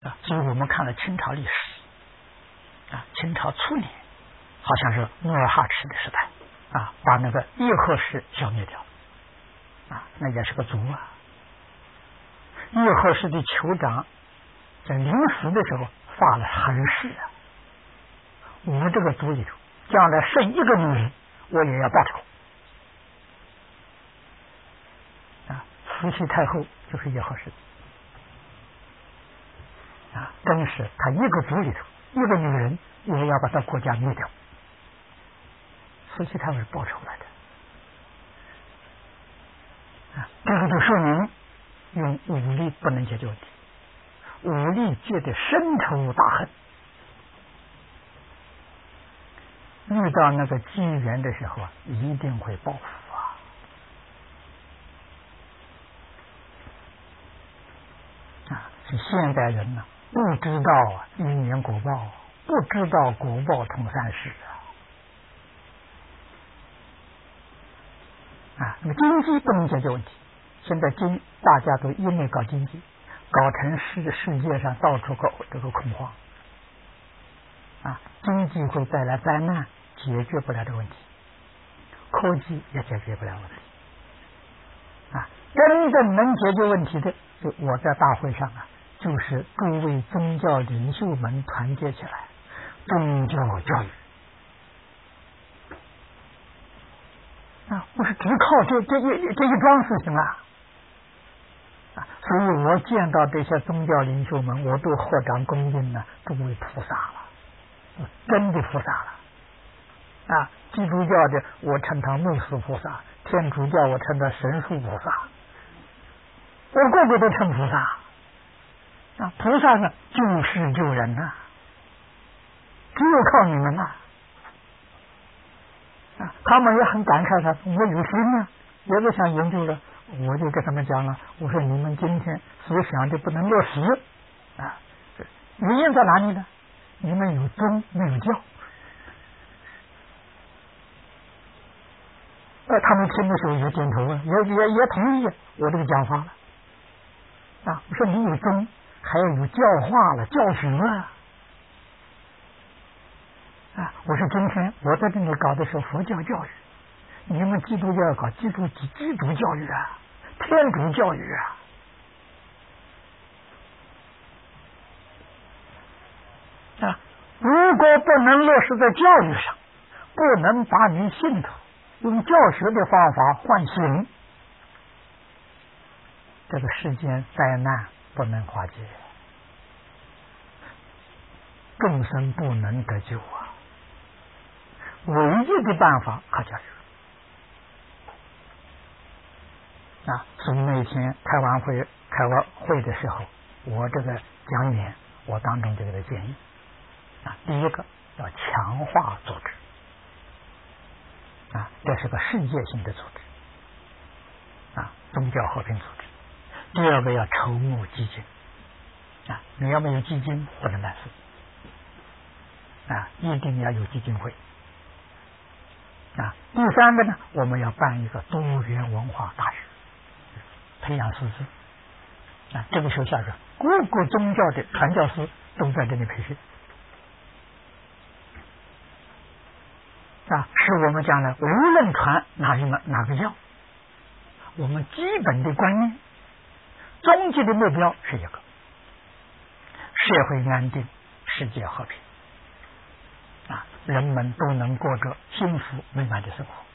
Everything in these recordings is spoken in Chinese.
所以我们看了清朝历史清朝初年好像是努尔哈赤的时代把那个叶赫氏消灭掉那也是个族叶赫氏的酋长在临死的时候发了狠誓我这个族里头将来生一个女人我也要报仇慈禧太后就是叶赫氏真是他一个族里头一个女人也要把他国家灭掉，慈禧太后是报仇来的这个就说明用武力不能解决问题，武力觉得深仇大恨，遇到那个机缘的时候一定会报复是现代人不知道因缘果报，不知道果报同三世那么经济不能解决问题，现在大家都一味搞经济，搞成世界上到处搞这个恐慌经济会带来灾难，解决不了这个问题，科技也解决不了问题真正能解决问题的，我在大会上就是诸位宗教领袖们团结起来，宗教教育不是只靠这一桩事情所以我见到这些宗教领袖们，我都合掌恭敬诸位菩萨了，真的菩萨了基督教的我称他穆斯菩萨，天主教我称他神树菩萨，我个个都称菩萨菩萨救世救人只有靠你们他们也很感慨我有心也是想研究了，我就跟他们讲了，我说你们今天所想的不能落实原因在哪里呢？你们有宗没有教他们听的时候也点头也同意我这个讲法了我说你有宗还要有教化了，教学我说今天我在这里搞的是佛教教育，你们基督教要搞基督教育天主教育如果不能落实在教育上，不能把你信徒用教学的方法唤醒，这个世间灾难不能化解，众生不能得救唯一的办法靠教育所以那一天开完会的时候，我这个讲演我当中这个的建议第一个要强化组织这是个世界性的组织宗教和平组织。第二个要筹募基金你要没有基金不能办事一定要有基金会第三个呢，我们要办一个多元文化大学，培养师资这个学校是各个宗教的传教士都在这里培训使我们将来无论传哪个教，我们基本的观念终极的目标是一个社会安定，世界和平人们都能过着幸福美满的生活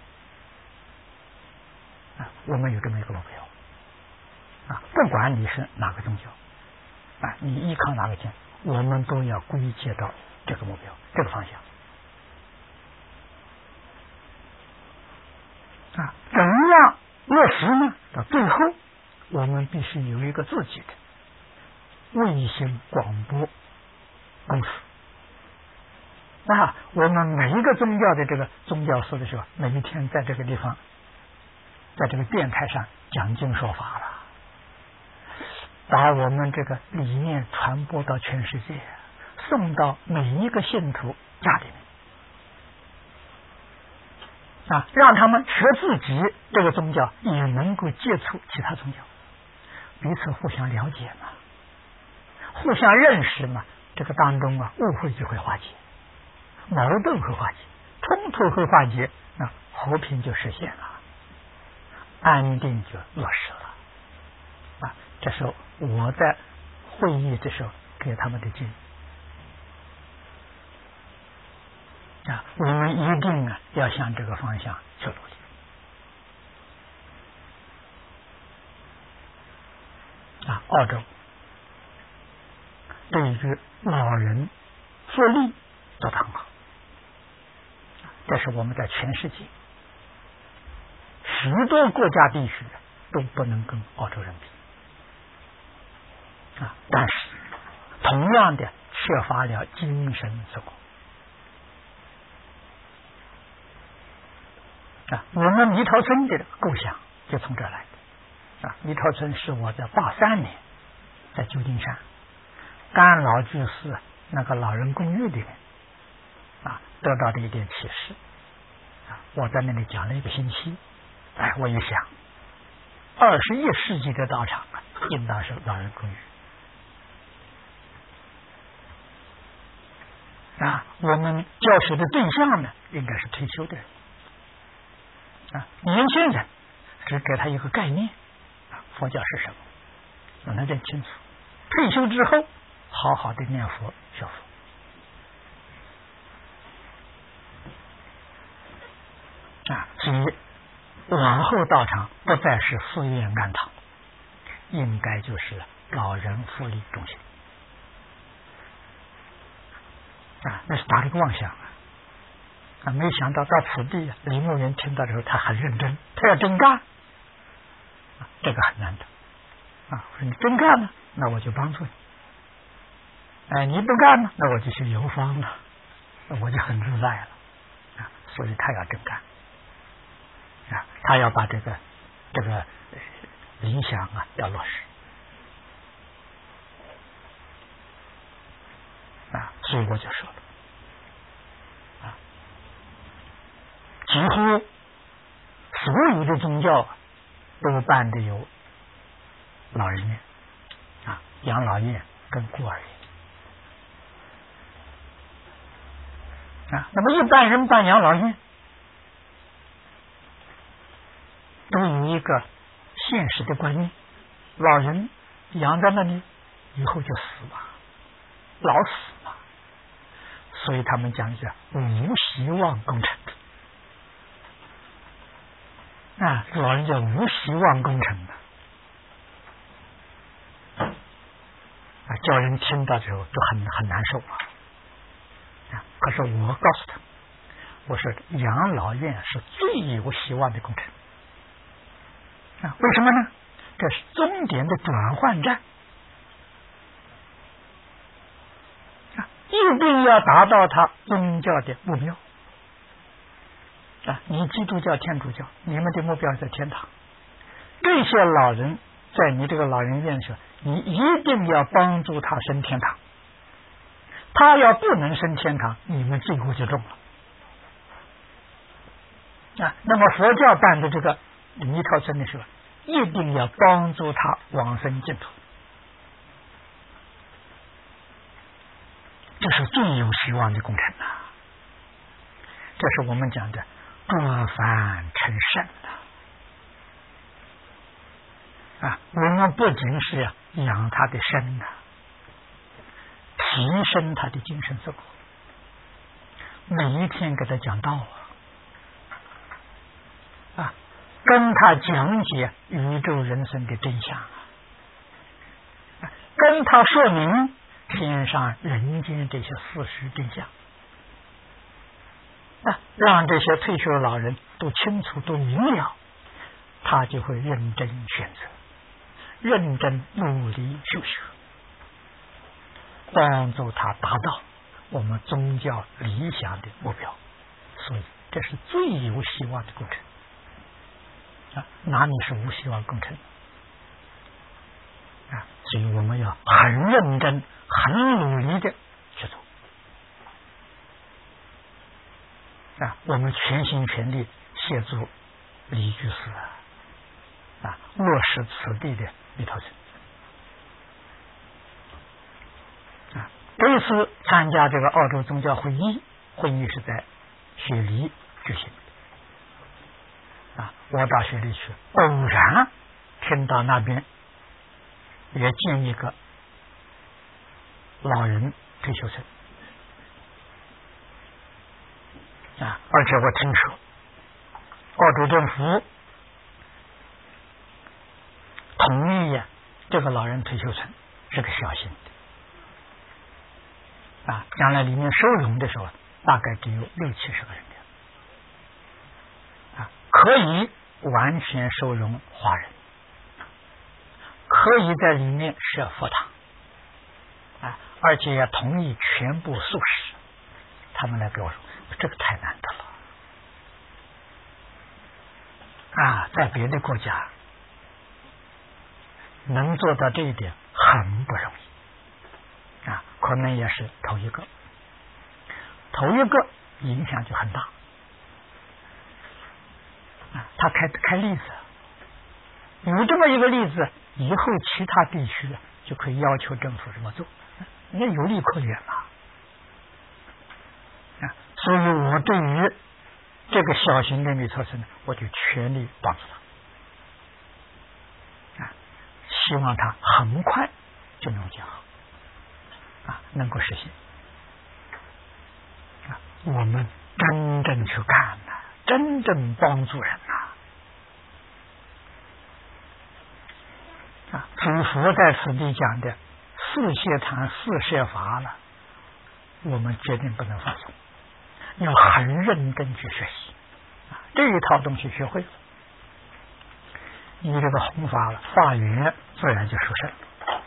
我们有这么一个目标不管你是哪个宗教你依靠哪个经，我们都要归结到这个目标这个方向怎样落实呢？到最后我们必须有一个自己的卫星广播公司我们每一个宗教的这个宗教师的时候，每一天在这个地方在这个电台上讲经说法了，把我们这个理念传播到全世界，送到每一个信徒家里面让他们学自己这个宗教，也能够接触其他宗教，彼此互相了解嘛， 互相认识嘛，这个当中啊，误会就会化解，矛盾会化解，冲突会化解，那和平就实现了，安定就落实了。啊，这是我在会议的时候给他们的建议。啊，我们一定啊要向这个方向去努力。啊，澳洲对于老人福利做得很好，这是我们在全世界许多国家地区都不能跟澳洲人比。啊，但是同样的缺乏了精神生活。啊，我们猕桃村的构想就从这儿来的。啊，猕桃村是我在83年在旧金山干老居士那个老人公寓里面啊得到的一点启示。啊，我在那里讲了1个星期，哎，我一想，21世纪的道场啊，应当是老人公寓。啊，我们教学的对象呢，应该是退休的人。啊，年轻人只给他一个概念，佛教是什么，让他认清楚。退休之后，好好的念佛学佛。啊，所以往后道场不再是寺院庵堂，应该就是老人福利中心。啊，那是打了一个妄想啊！啊，没想到到此地，李牧原听到之后，他很认真，他要真干。啊，这个很难得。啊，我说你真干呢，那我就帮助你。哎，你不干呢，那我就去游方了，那我就很自在了。啊，所以他要真干。啊，他要把这个理想啊要落实。啊，所以我就说了，啊，几乎所有的宗教都办的有老人院，啊，养老院跟孤儿院。啊，那么一般人办养老院都有一个现实的观念，老人养在那里以后就死了，老死了，所以他们讲叫无希望工程。啊，老人叫无希望工程的。啊，叫人听到之后都很难受啊。啊，可是我告诉他，我说养老院是最有希望的工程。啊，为什么呢？这是终点的转换站。啊，一定要达到他宗教的目标。啊，你基督教、天主教，你们的目标在天堂。这些老人在你这个老人院上，你一定要帮助他升天堂。他要不能升天堂，你们罪过就重了。啊，那么佛教办的这个猕桃村的时候，一定要帮助他往生净土。这是最有希望的工程啊！这是我们讲的过凡成圣啊！我们不仅是要养他的身提升他的精神生活，每一天给他讲道啊，跟他讲解宇宙人生的真相跟他说明天上人间这些事实真相让这些退休老人都清楚都明了，他就会认真选择，认真努力修学，帮助他达到我们宗教理想的目标。所以这是最有希望的工程啊！哪里是无希望工程啊？所以我们要很认真、很努力的去做啊！我们全心全力协助李居士落实此地的猕桃村这一次参加这个澳洲宗教会议是在雪梨举行啊。我到雪梨去，偶然听到那边也建一个老人退休村啊，而且我听说澳洲政府同意这个老人退休村是个小型的啊，将来里面收容的时候大概只有60-70个人的啊，可以完全收容华人，可以在里面设佛堂啊，而且也同意全部素食。他们来给我说，这个太难得了啊，在别的国家能做到这一点很不容易啊，可能也是头一个影响就很大啊。他开例子，有这么一个例子，以后其他地区就可以要求政府这么做，那有理可言嘛啊。所以我对于这个小型的女措施呢，我就全力帮助他啊，希望他很快就能建好啊，能够实现啊。我们真正去干呐，真正帮助人啊。祖佛在此地讲的四谢谈四摄法了，我们决定不能放松，要很认真去学习啊。这一套东西学会了，你这个弘法了，法缘自然就殊胜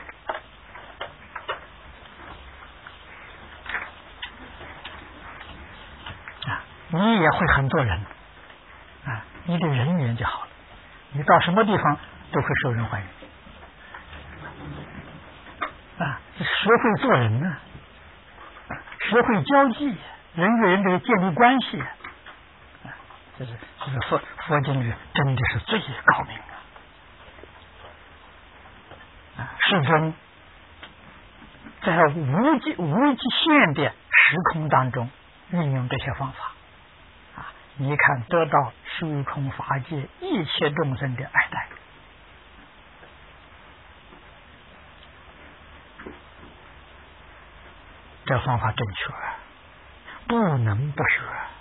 啊。你也会很多人啊，你的人缘就好了，你到什么地方都会受人欢迎啊。学会做人呢，学会交际，人与人的建立关系啊，这是佛经里真的是最高明啊。世尊在无限的时空当中运用这些方法啊，你看得到虚空法界一切众生的爱戴。这方法正确，不能不学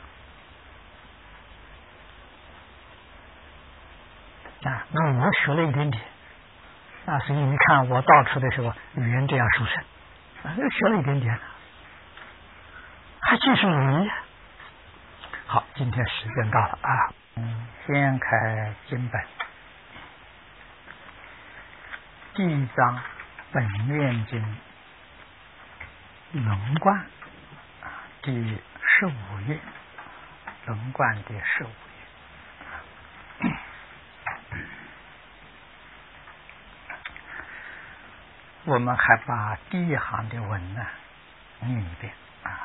啊。那我学了一点点啊，所以你看我到处的时候语言这样殊胜啊，学了一点点，还继续努力。好，今天时间到了啊，先开经本，第一章本愿经轮观第15页，轮观第15页。我们还把第一行的文呢念一遍啊，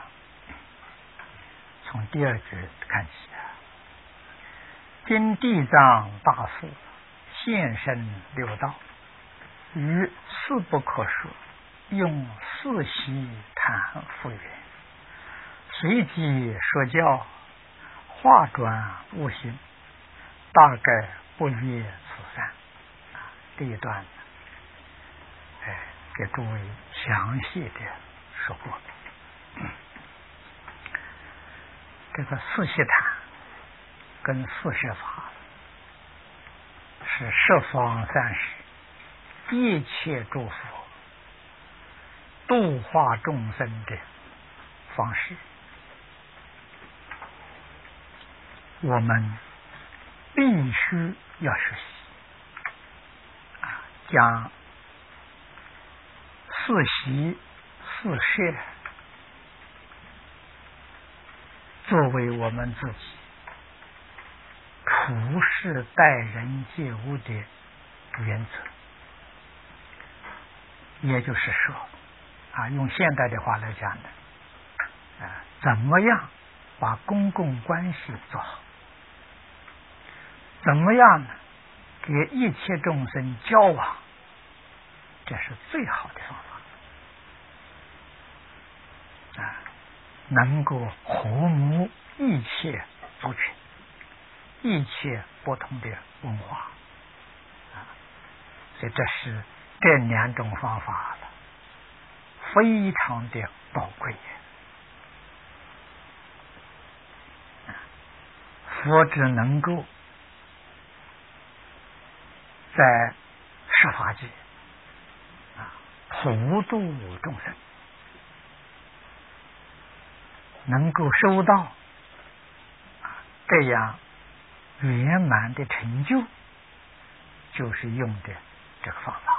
从第2句看起啊。今地藏大士现身六道，于事不可说，用四习谈复原，随即说教，化转悟性，大概不越此三啊。这一段给诸位详细的说过。这个四习谈跟四摄法是十方三世一切诸佛度化众生的方式，我们必须要学习啊，将四习四摄作为我们自己处事待人接物的原则。也就是说啊，用现代的话来讲呢，怎么样把公共关系做好，怎么样呢给一切众生交往，这是最好的方能够和睦一切族群、一切不同的文化所以这是这2种方法非常的宝贵。佛只能够在十法界普度众生，能够收到这样圆满的成就，就是用的这个方法。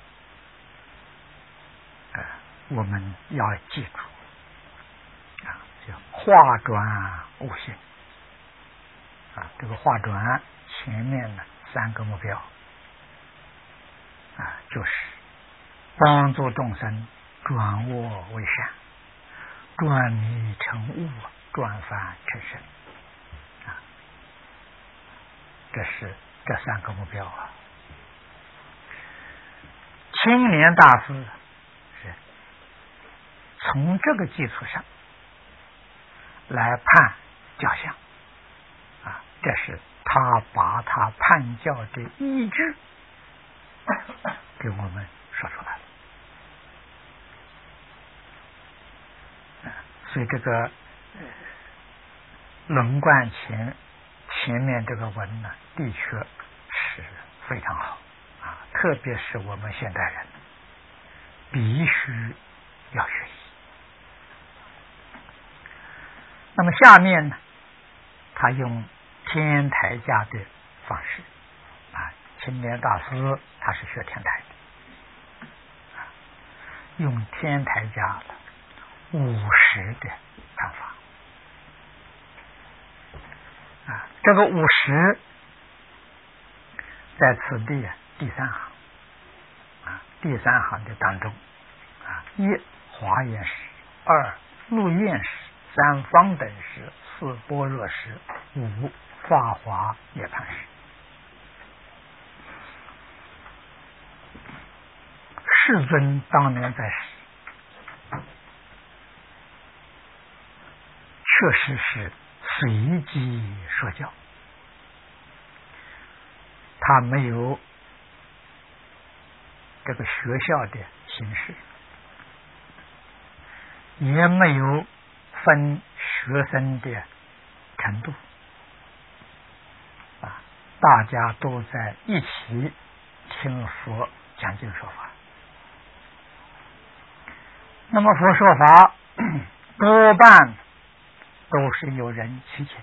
我们要记住叫化转悟性这个化转前面的3个目标就是帮助众生转恶为善，转迷成悟，转凡成圣这是这3个目标青莲大师是从这个基础上来判教相这是他把他判教的依据给我们说出来了。所以这个论贯前面这个文呢，的确是非常好特别是我们现代人必须要学习。那么下面呢，他用天台家的方式青莲大师他是学天台的用天台家的50的方法这个50在此地第3行第3行的当中1华严时，2鹿苑时，3方等时，4般若时，5法华涅槃时。世尊当年在世确实是随机说教，他没有这个学校的形式，也没有分学生的程度大家都在一起听佛讲经说法。那么佛说法多半都是有人提请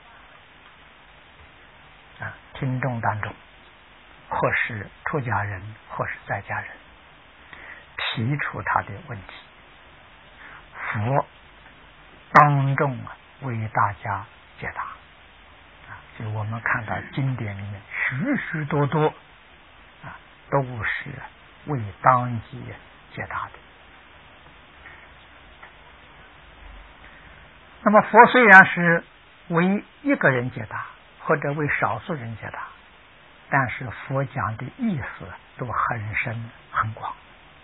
的听众当中或是出家人或是在家人提出他的问题，佛当众为大家解答所以我们看到经典里面许许多多都是为当机解答的。那么佛虽然是为一个人解答或者为少数人解答，但是佛讲的意思都很深很广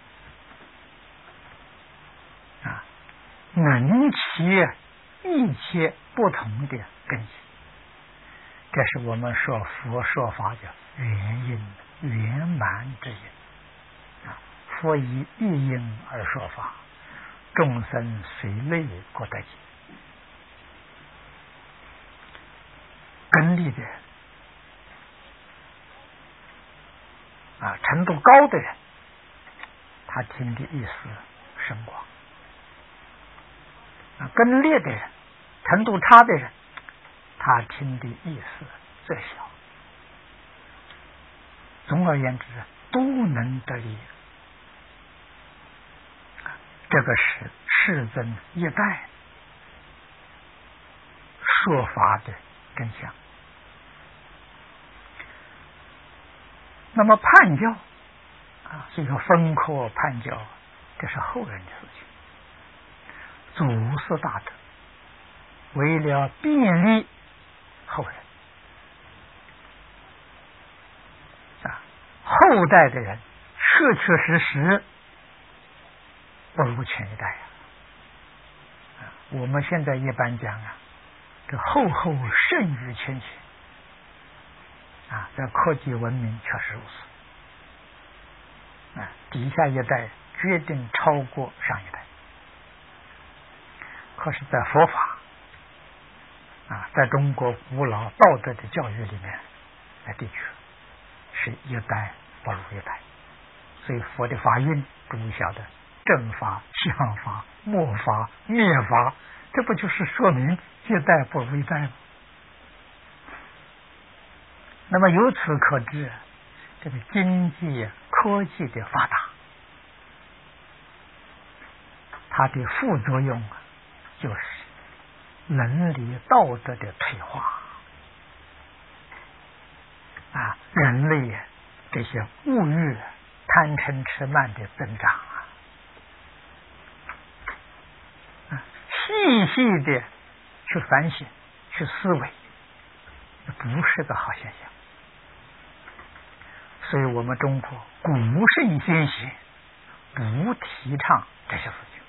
能起一切不同的根基，这是我们说佛说法的原因圆满之因佛以一因而说法，众生随类各得解。根利的人程度高的人，他听的意思深广根劣的人，程度差的人，他听的意思最小。总而言之，都能得利。这个是世尊一代说法的真相。那么判教所以说分科判教，这是后人的事情。祖师大德为了便利后人后代的人确确实实不如前一代我们现在一般讲这后后胜于前前在科技文明确实如此底下一代决定超过上一代。可是在佛法在中国古老道德的教育里面，的确是一代不如一代。所以佛的法运诸位晓得，正法、相法、末法、灭法，这不就是说明一代不如一代吗？那么由此可知，这个经济科技的发达，它的副作用就是伦理道德的退化人类这些物欲、贪嗔痴慢的增长细细的去反省、去思维，不是个好现象。所以我们中国古圣先贤不提倡这些事情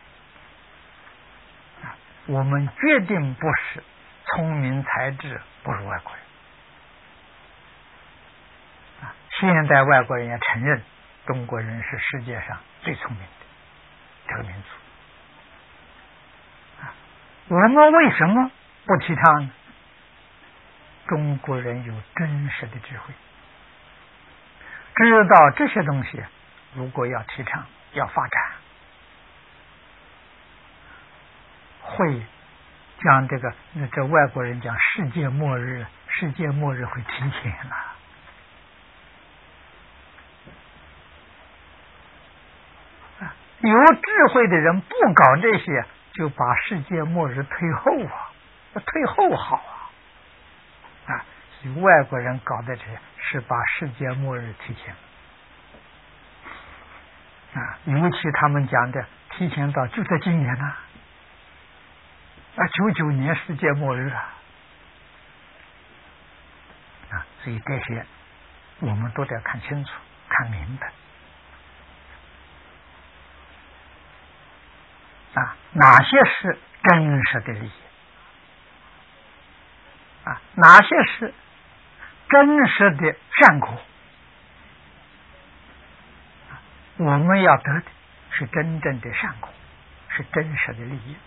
我们决定不是聪明才智不如外国人现在外国人也承认中国人是世界上最聪明的这个民族我们为什么不提倡呢？中国人有真实的智慧，知道这些东西如果要提倡要发展，会将这外国人讲世界末日会提前了有智慧的人不搞这些，就把世界末日推后推后好所以外国人搞的这些是把世界末日提前尤其他们讲的提前到就在今年99年世界末日所以这些我们都得看清楚看明白哪些是真实的利益哪些是真实的善果我们要得的是真正的善果，是真实的利益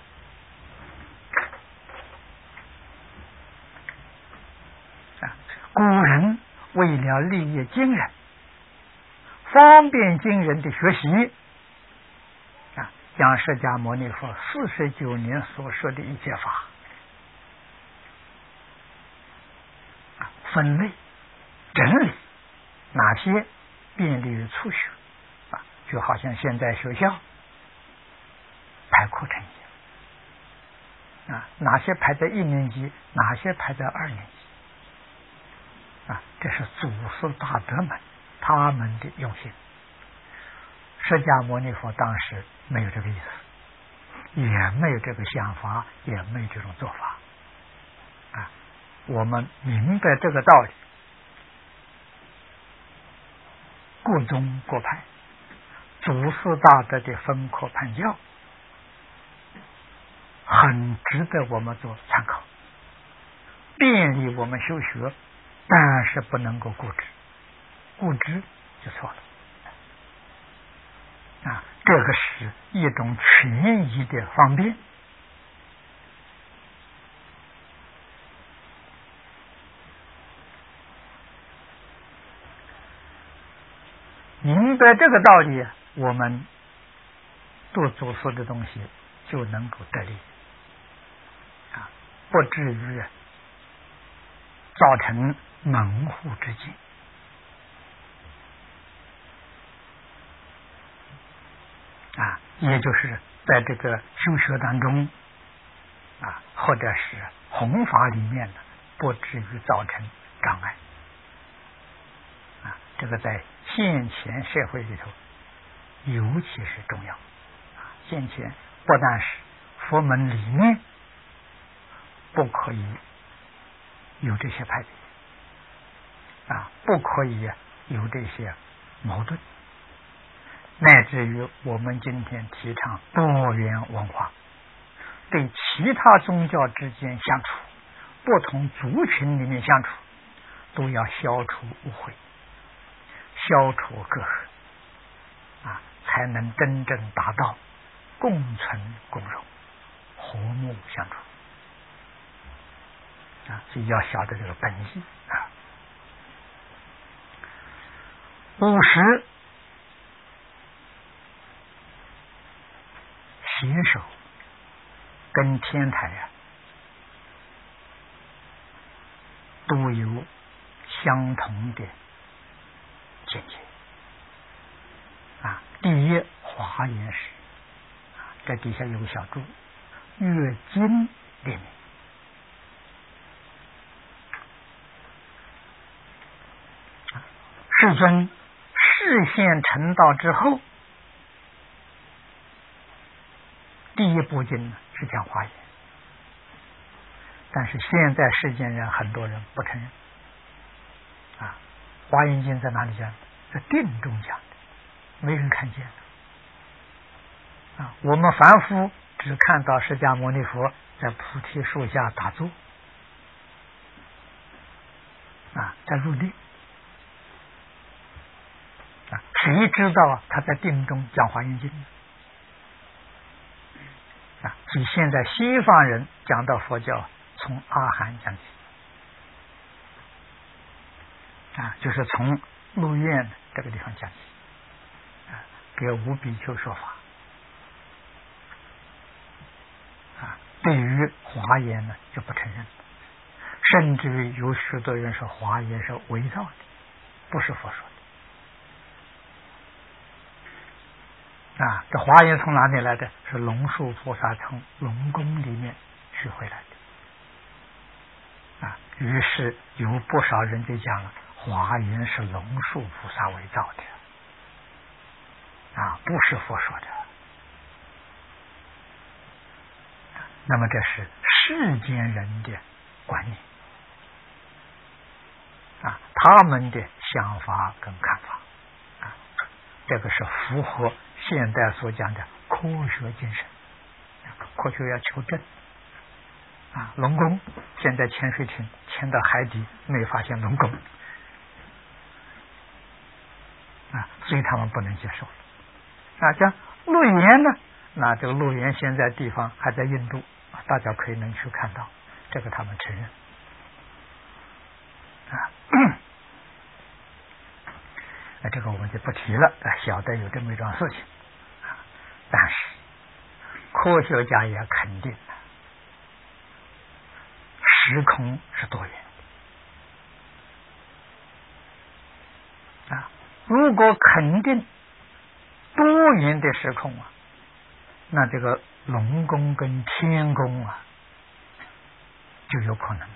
古人为了利益今人，方便今人的学习将释迦牟尼佛49年所说的一切法分类整理，哪些便利于初学就好像现在学校排课程一样哪些排在1年级，哪些排在2年级这是祖师大德们他们的用心。释迦牟尼佛当时没有这个意思，也没有这个想法，也没有这种做法我们明白这个道理，各宗各派祖师大德的分科判教很值得我们做参考，便利我们修学，但是不能够固执，固执就错了这个是一种权益的方便明白这个道理，我们做祖师的东西就能够得力不至于造成门户之见也就是在这个修学当中或者是弘法里面的不至于造成障碍这个在现前社会里头尤其是重要现前不但是佛门里面不可以有这些派别不可以有这些矛盾，乃至于我们今天提倡多元文化对其他宗教之间相处，不同族群里面相处，都要消除误会，消除隔阂，才能真正达到共存共荣、和睦相处。所以要晓得这个本意。50携手跟天台都有相同的见解。第一，华严时，这底下有个小注，阅经列明。世尊示现成道之后，第一部经是讲华严，但是现在世间人很多人不承认。华严经在哪里讲？在定中讲的，没人看见的。我们凡夫只看到释迦牟尼佛在菩提树下打坐，在入定。谁知道他在定中讲华严经呢？所以现在西方人讲到佛教，从阿含讲起，就是从鹿苑这个地方讲起，给五比丘说法。对于华严呢就不承认，甚至于有许多人说华严是伪造的，不是佛说的。这华严从哪里来的？是龙树菩萨从龙宫里面学回来的。于是有不少人就讲了，华严是龙树菩萨伪造的，不是佛说的。那么这是世间人的观念，他们的想法跟看法，这个是符合现代所讲的科学精神。科学要求证。龙宫现在潜水艇潜到海底没发现龙宫，所以他们不能接受了。讲鹿园呢，那这个鹿园现在地方还在印度，大家可以能去看到，这个他们承认。这个我们就不提了，晓得有这么一桩事情。但是科学家也肯定时空是多元的。如果肯定多元的时空那这个龙宫跟天宫就有可能了。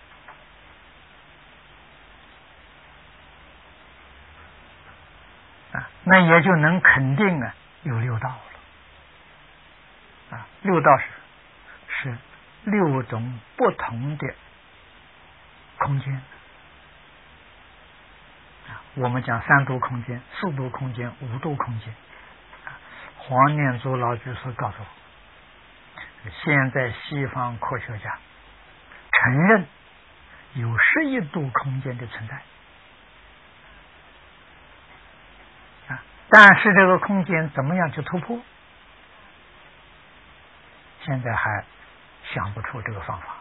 那也就能肯定有六道了。六道是六种不同的空间。我们讲三度空间、四度空间、五度空间。黄念祖老居士告诉我，现在西方科学家承认有11度空间的存在。但是这个空间怎么样去突破，现在还想不出这个方法。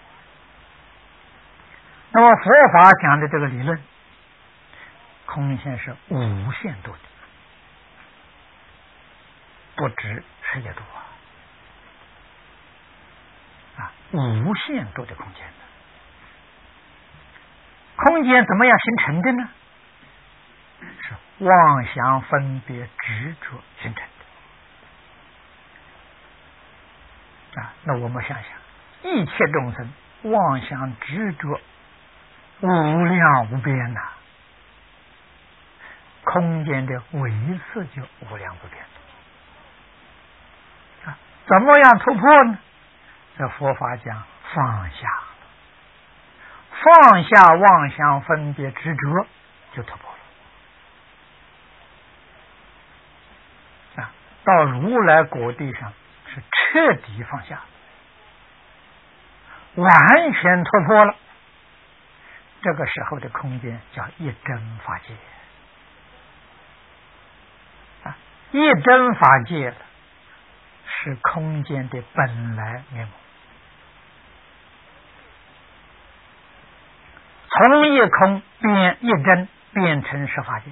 那么佛法讲的这个理论，空间是无限度的，不止11度无限度的空间。空间怎么样形成的呢？是妄想分别执着形成的。那我们想想，一切众生妄想执着无量无边空间的维次就无量无边。怎么样突破呢？这佛法讲放下，放下妄想分别执着就突破了。到如来果地上是彻底放下， 完全突破了，这个时候的空间叫一真法界啊，一真法界是空间的本来面目，从一空变一真，变成十法界。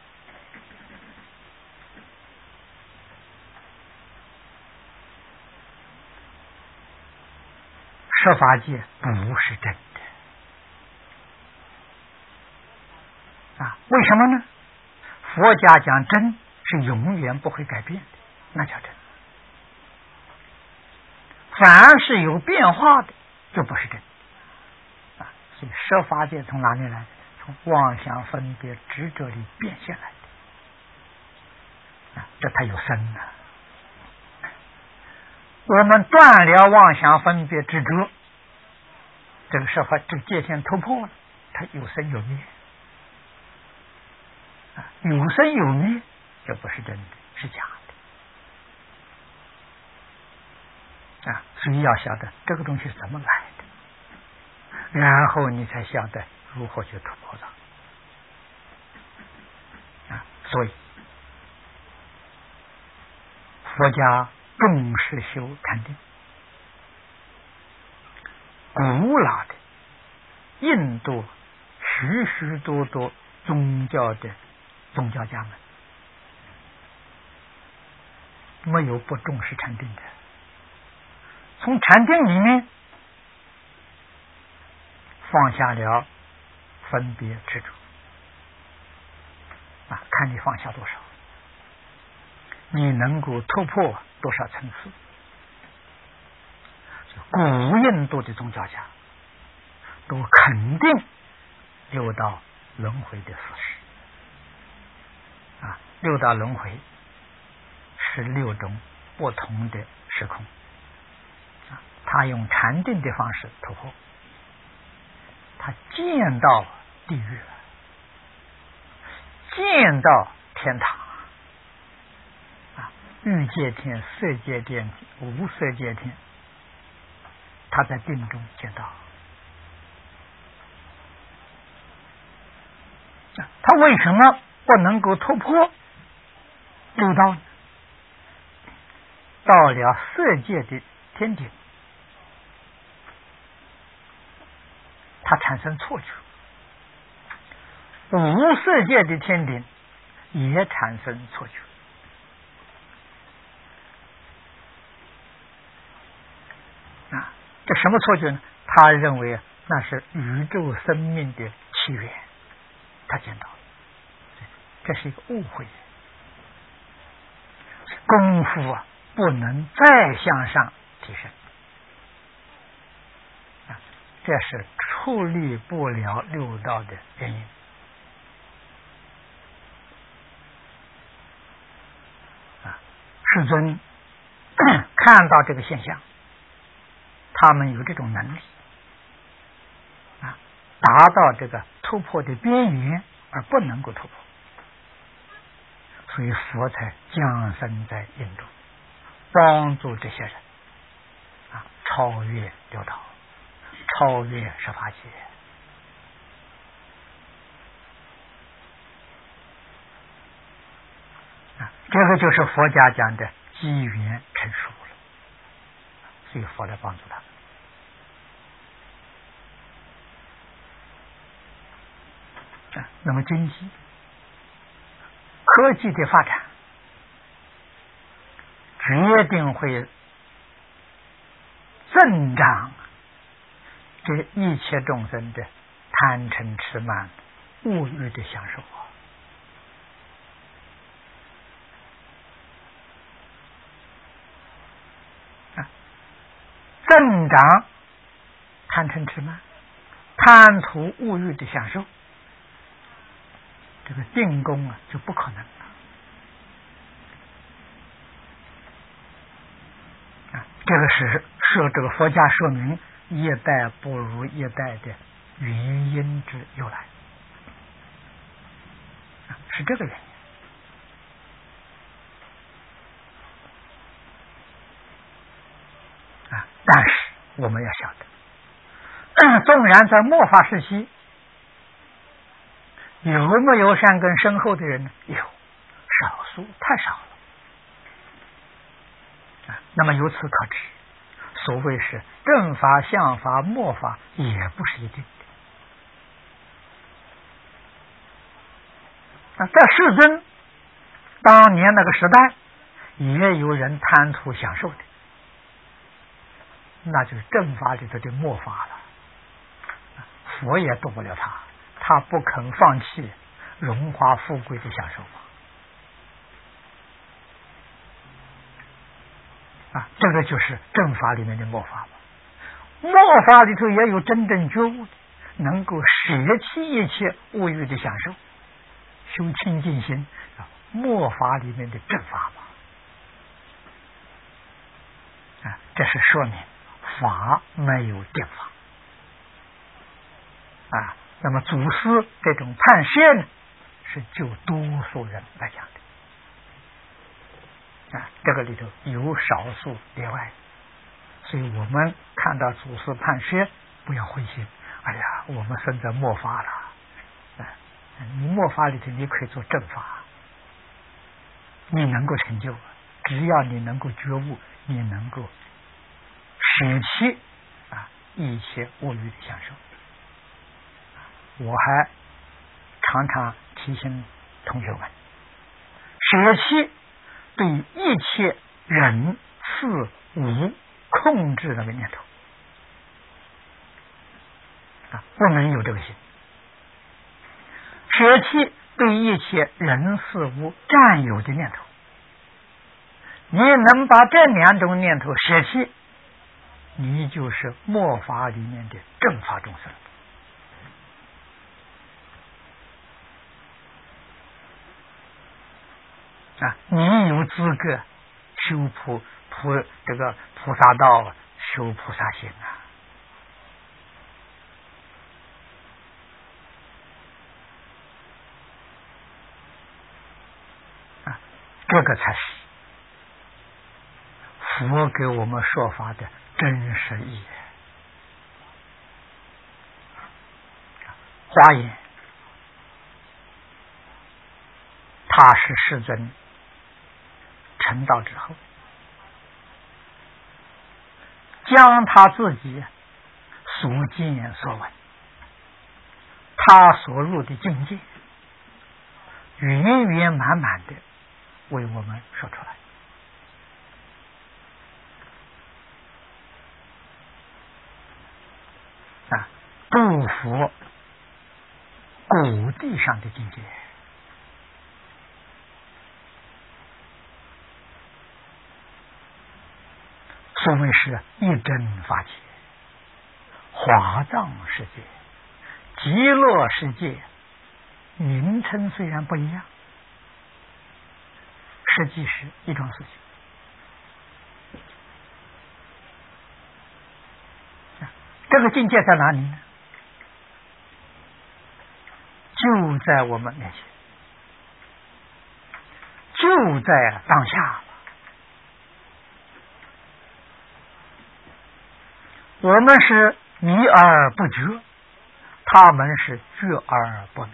十法界不是真的啊？为什么呢？佛家讲真是永远不会改变的，那叫真。凡是有变化的，就不是真啊。所以十法界从哪里来的？从妄想分别执着里变现来的啊，这它有生啊。我们断了妄想分别执着，这个十法这个界限突破了，它有生有灭啊，有生有灭，这不是真的，是假的啊。所以要晓得这个东西是怎么来的，然后你才晓得如何去突破它啊。所以佛家重视修禅定，古老的印度许许多多宗教家们，没有不重视禅定的。从禅定里面放下了分别执着啊，看你放下多少，你能够突破多少层次。古印度的宗教家都肯定六道轮回的事实啊，六道轮回是六种不同的时空啊，他用禅定的方式突破，他见到地狱，见到天堂啊，欲界天、色界天、无色界天，他在定中见到。他为什么不能够突破六道呢？到了色界的天顶，他产生错觉；无色界的天顶也产生错觉啊。这什么错觉呢？他认为那是宇宙生命的起源，他见到了，这是一个误会。功夫啊，不能再向上提升啊，这是处理不了六道的原因啊。世尊看到这个现象，他们有这种能力啊，达到这个突破的边缘而不能够突破，所以佛才降生在印度，帮助这些人啊超越六道，超越十法界啊。这个就是佛家讲的机缘成熟了，所以佛来帮助他们。那么经济科技的发展决定会增长这一切众生的贪嗔痴慢物欲的享受啊，增长贪嗔痴慢贪图物欲的享受，这个定功啊就不可能了啊。这个是说这个佛家说明一代不如一代的原因之由来啊，是这个原因啊。但是我们要晓得， 纵然在末法时期，有没有善根深厚的人呢？有，少数，太少了。那么由此可知，所谓是正法、相法、末法，也不是一定的。在世尊当年那个时代，也有人贪图享受的，那就是正法里头的末法了。佛也渡不了他，他不肯放弃荣华富贵的享受这个就是正法里面的末法。末法里头也有真正觉悟的，能够舍弃一切物欲的享受，修清净心，末法里面的正法这是说明法没有定法那么祖师这种判谢呢，是就多数人来讲的这个里头有少数例外，所以我们看到祖师判谢，不要灰心。哎呀，我们生在末法了你末法里头你可以做正法，你能够成就，只要你能够觉悟，你能够舍弃一切物欲的享受。我还常常提醒同学们，舍弃对一切人事物控制那个念头不能有这个心。舍弃对一切人事物占有的念头，你能把这两种念头舍弃，你就是末法里面的正法众生你有资格修这个菩萨道，修菩萨行这个才是佛给我们说法的真实意义。华严他是世尊成道之后，将他自己所见所闻，他所入的境界，圆圆满满的为我们说出来度佛古地上的境界。所谓是一真法界，华藏世界、极乐世界，名称虽然不一样，实际是一桩事情。这个境界在哪里呢？就在我们面前，就在当下。我们是迷而不觉，他们是觉而不迷。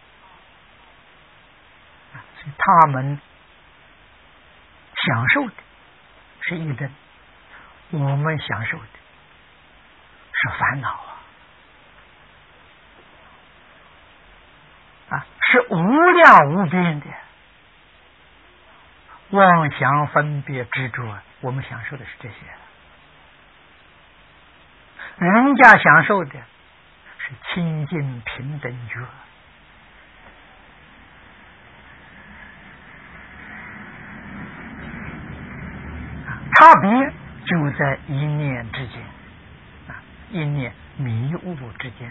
所以他们享受的是一真，我们享受的是烦恼是无量无边的妄想分别执着，我们享受的是这些。人家享受的是清净平等觉，差别就在一念之间一念迷雾之间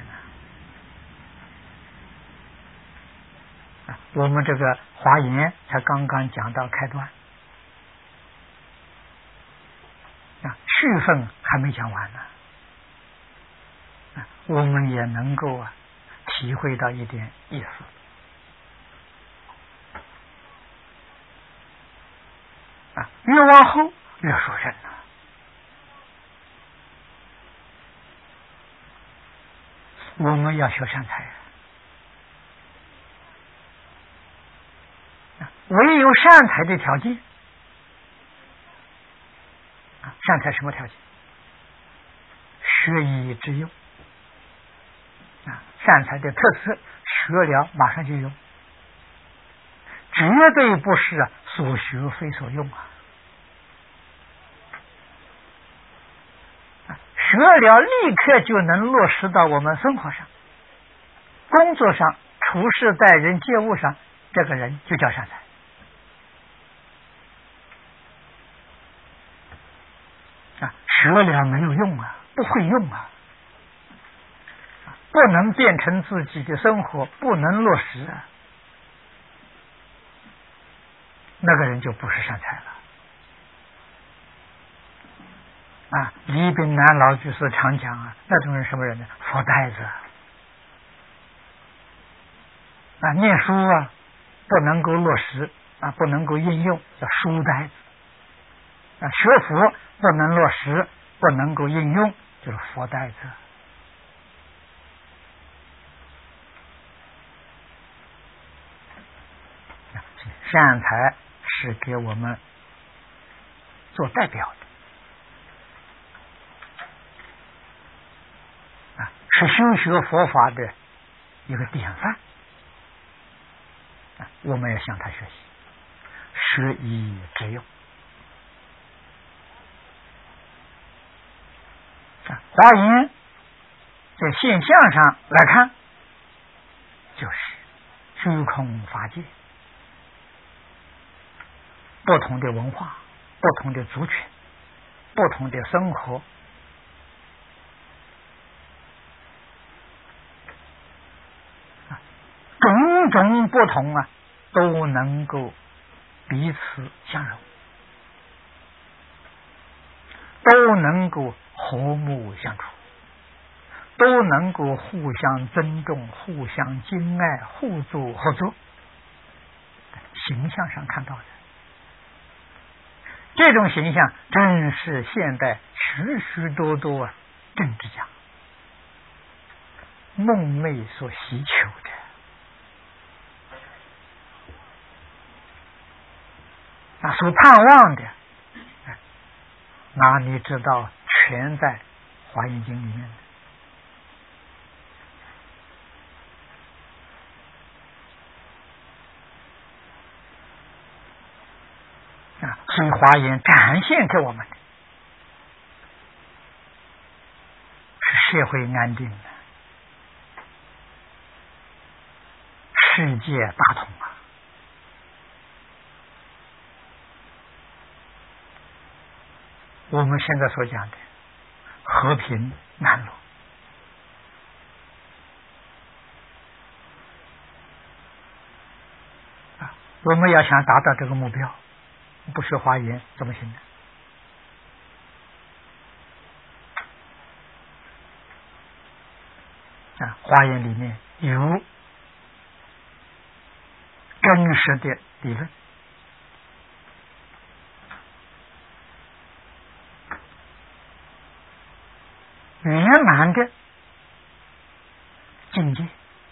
我们这个华严才刚刚讲到开端续分还没讲完呢我们也能够体会到一点意思越往后越殊胜我们要学善财，唯有善财的条件，善财什么条件？学以致用。善财的特色，学了马上就用，绝对不是所学非所用学了立刻就能落实到我们生活上、工作上、处事待人接物上，这个人就叫善财。学了没有用不会用不能变成自己的生活，不能落实那个人就不是善财了李炳南老居士常讲那种人什么人呢？佛呆子念书不能够落实不能够应用，叫书呆子学佛不能落实，不能够应用，就是佛呆子善财是给我们做代表的是修学佛法的一个典范我们要向他学习，学以致用华严在现象上来看，就是虚空法界，不同的文化、不同的族群、不同的生活，种种不同都能够彼此相融，都能够和睦相处，都能够互相尊重、互相敬爱、互助合作，形象上看到的这种形象，正是现代许许多多政治家梦寐所希求的所盼望的哪里知道全在华严经里面所以华严展现给我们的是社会安定的，世界大同我们现在所讲的和平安乐我们要想达到这个目标，不学华严怎么行呢？华严里面有真实的理论，圆满的境界，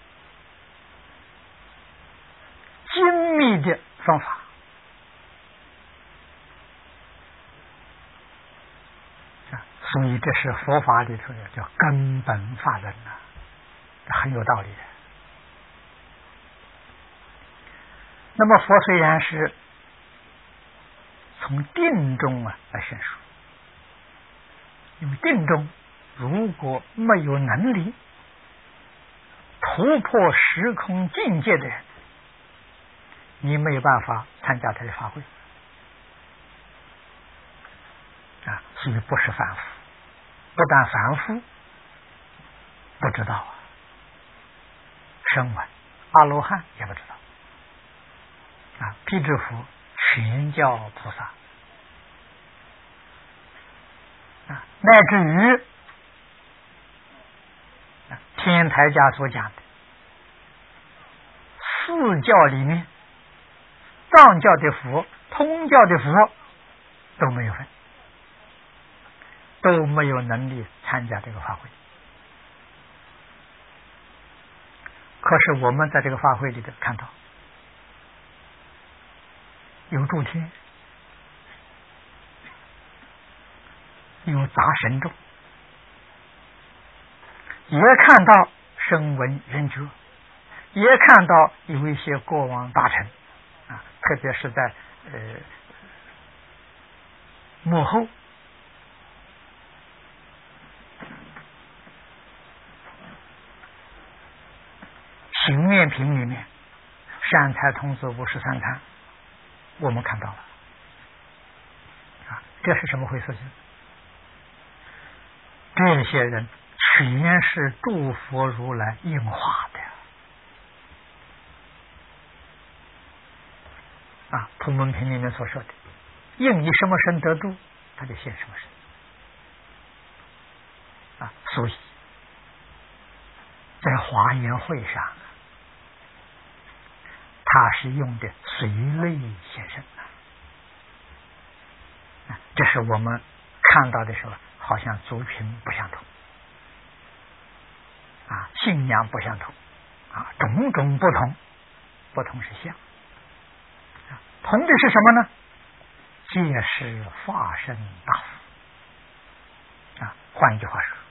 精密的方法所以这是佛法里头的叫根本法论很有道理的。那么佛虽然是从定中来宣说，因为定中如果没有能力突破时空境界的人，你没有办法参加他的法会所以不是凡夫，不但凡夫不知道声闻阿罗汉也不知道辟支佛全教菩萨乃至于天台家所讲的四教里面，藏教的佛、通教的佛都没有分，都没有能力参加这个法会可是我们在这个法会里头看到有诸天，有杂神众，也看到声闻缘觉，也看到有一些国王大臣啊，特别是在幕后行面品里面，善财童子53参，我们看到了啊，这是什么回事？这些人全是诸佛如来应化的啊，《普门品》里面所说的，应以什么身得度，他就现什么身啊。所以在华严会上，他是用的随类现身啊，这是我们看到的时候，好像族群不相同啊，信仰不相同啊，种种不同，不同是相，同的是什么呢？皆是化身大佛啊。换一句话说，